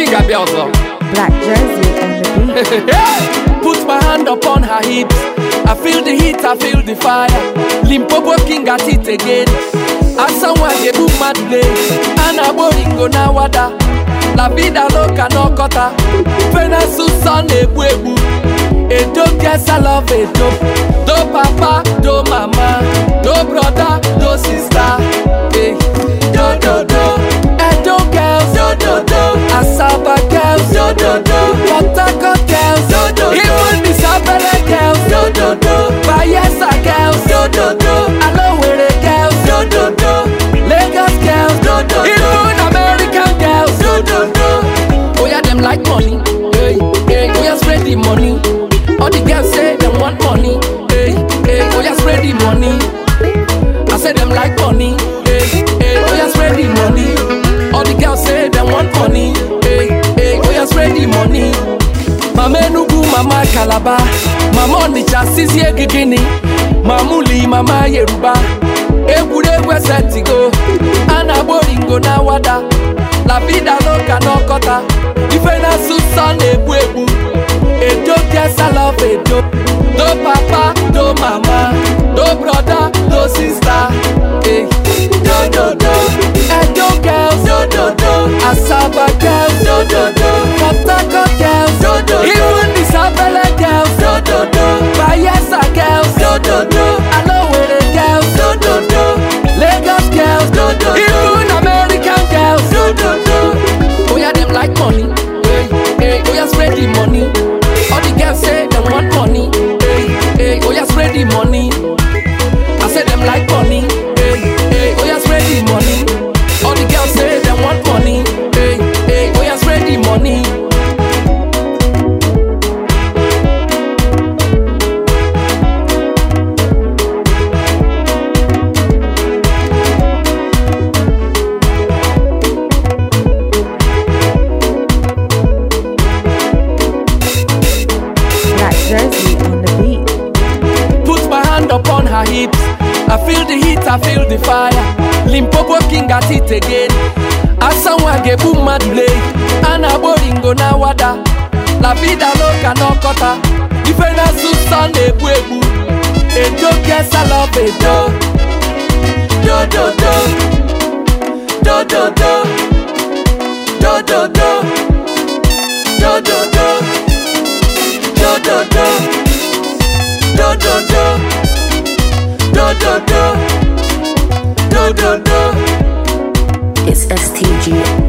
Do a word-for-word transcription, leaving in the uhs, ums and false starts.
King Abielzo. Black jersey on the beat. Put my hand upon her hips. I feel the heat, I feel the fire. Limpopo King at it again. As someone they book my day. Ana boringo na wada. La vida loca no kota. Pena susan ebu ebu. Edo guess I love it. Do, do papa, do mama, do brother, do sister. Hey. Do do do. Edo girls, do do do. Asaba girls, do do do. Port Harcourt girls, do do do. Even the Sapele girls, do do do. Bayelsa girls, do do do. Alowere girls, do do do. Lagos girls, do do do. Even American girls, do do do. Oh yeah, them like money. Hey, hey, oh yeah, spread the money. All the girls say them want money. Hey, hey, oh yeah, spread the money. I say them like money. Hey, hey, oh yeah, spread the money. All the girls say them want money. Hey, hey, oh yeah, spread the money. Mama Enugu, Mama Calabar, Mama Onitsha, Sisi Egigini, Mamuli, Mama Yoruba. Ebure we set to go. Ana boringo na wada. La vida loca no kota. Ifena susan ebu ebu. Edo guess I love it. Do, do papa, do mama, do brother, do sister. Hey. Do do do. Edo girls, do do do. Asaba girls, do do do. Port Harcourt girls, do do do. Even the Sapele girls, do do do. Bayelsa girls, do do do. Alowere girls, do do do. Lagos girls, do do do. Even American girls, do do do. Oh yeah, them like money. Hey, hey, oh yeah, spread the money. All the girls say them want money. Hey, hey, oh yeah, spread the money. I say them like money. Hey, hey, oh yeah, spread the money. All the girls say them want money. Hey, hey, oh yeah, spread the money. Jersey on the beat. Put my hand upon her hips. I feel the heat, I feel the fire. Limpopo King at it again. As someone get boom mad play. Ana boringo na wada. La vida loca no kota. Ifena susan ebu ebu. Edo guess I love it. Do do do do. Do do do. Do do do. Do do do. Do do do, do do do, do do do, do do do. It's S T G.